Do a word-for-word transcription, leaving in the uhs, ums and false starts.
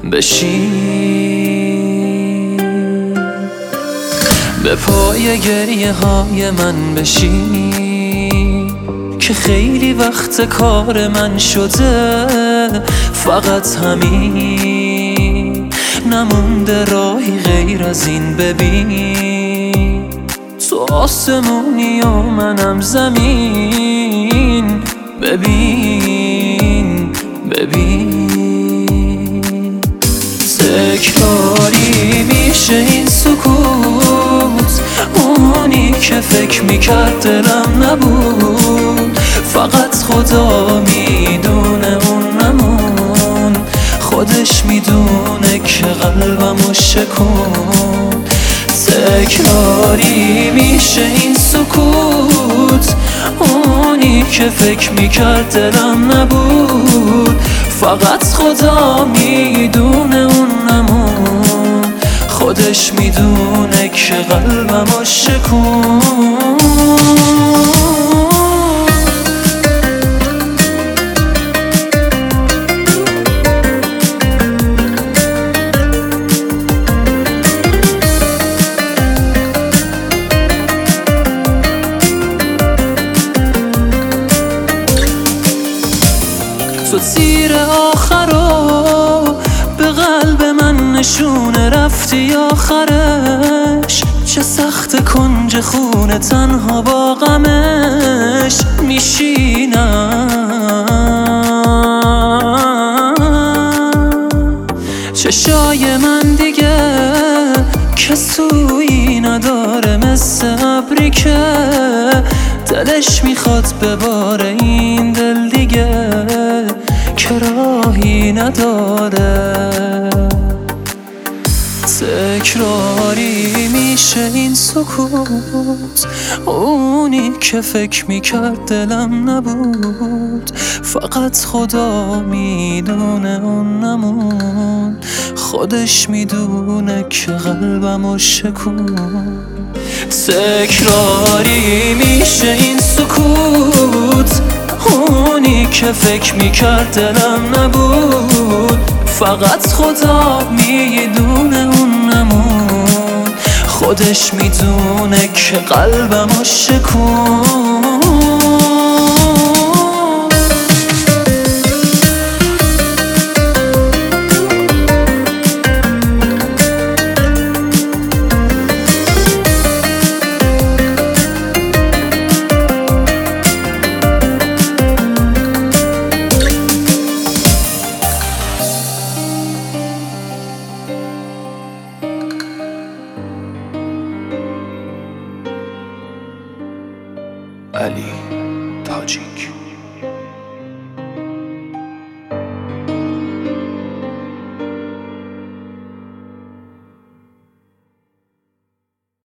بشین، به پای گریه های من بشین که خیلی وقت کار من شده، فقط همین نمونده راهی غیر از این. ببین تو آسمونی و منم زمین، ببین ببین تکراری میشه این سکوت، اونی که فکر میکرد دلم نبود، فقط خدا میدونه اون نمون، خودش میدونه که قلبمو شکون. تکراری میشه این سکوت، اونی که فکر میکرد دلم نبود، فقط خدا میدونه اون نمون، خودش میدونه که قلبمو شکون. تو تیر آخرو به قلب من نشونه رفتی آخرش، چه سخت کنج خونه تنها با غمش میشینم. چشای من دیگه کسویی نداره، مثل ابری که دلش میخواد بباره این دل دیگه که راهی نداره. تکراری میشه این سکوت، اونی که فکر میکرد دلم نبود، فقط خدا میدونه اون نمون، خودش میدونه که قلبمو شکون. تکراری میشه این سکوت، اونی که فکر میکرد دلم نبود، فقط خدا میدونه اون نمون، خودش میدونه که قلبمو شکون. علی تاجیک.